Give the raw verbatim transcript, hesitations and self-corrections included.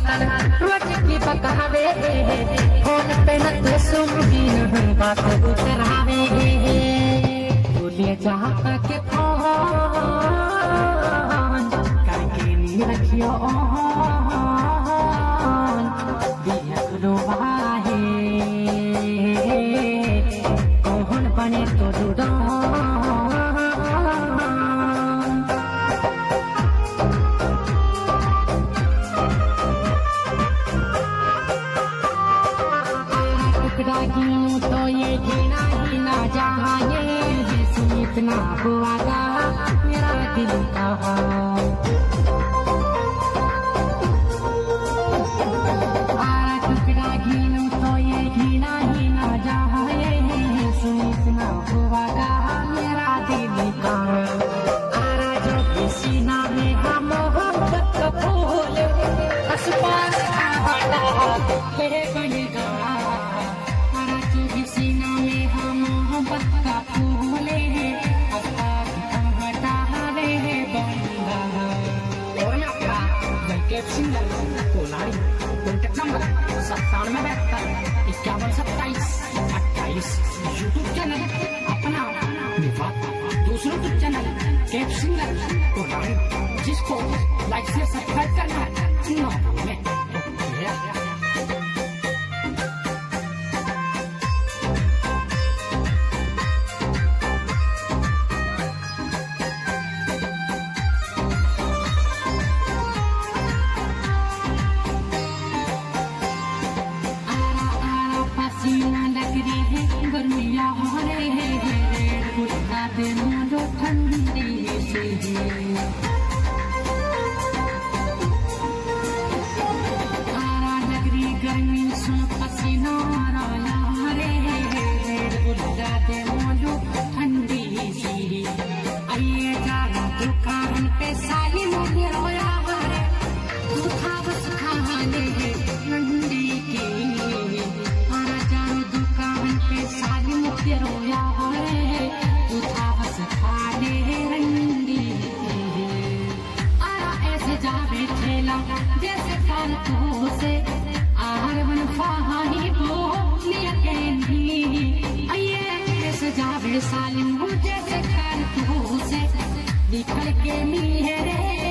बर्तन रोटी की पकावे फोन पे न तो सुनगी न बात उतरावे बोलिए जहाँ के फोन करके नहीं रखियो कौन बने तो दूध तो ये जीना ही ना जाए जैसे इतना हुआ मेरा दिल का टुकड़ा घीनू तो ये घीना ही ना जाए इतना हुआ मेरा दिल का आरा जो किसी ना में हम मोहब्बत का फूल असमान बनेगा सीना में हम मोहब्बत का फूले हैं हटावे हैं बंदा कोलारी कॉन्टेक्ट नंबर सत्तानवे बहत्तर इक्यावन सत्ताईस अट्ठाईस यूट्यूब चैनल अपना दूसरा यूट्यूब चैनल कैप सिंगर कोलारी जिसको लाइक से सब्सक्राइब करना है ना भूलें। गर्मियाँ हो रहे हैं कुत्ता दिनों जो ठंडी से आरा नगरी गर्मी सो पसीना आ रहे हैं कुत्ता दिनों जो ठंडी से आइए जाओ दुकान पे साली मुझे रोया हरे दुखा बस खाने ठंडी की आरा जाओ दुकान पे साली मुझे रोया हरे दुखा बस खाने रंगी आरा ऐसे जावे ठेला जैसे फालतू से आहार बन फाहानी बोलिया कहनी आइए ऐसे जावे साली मुझे से फालतू से निकल के मिले रे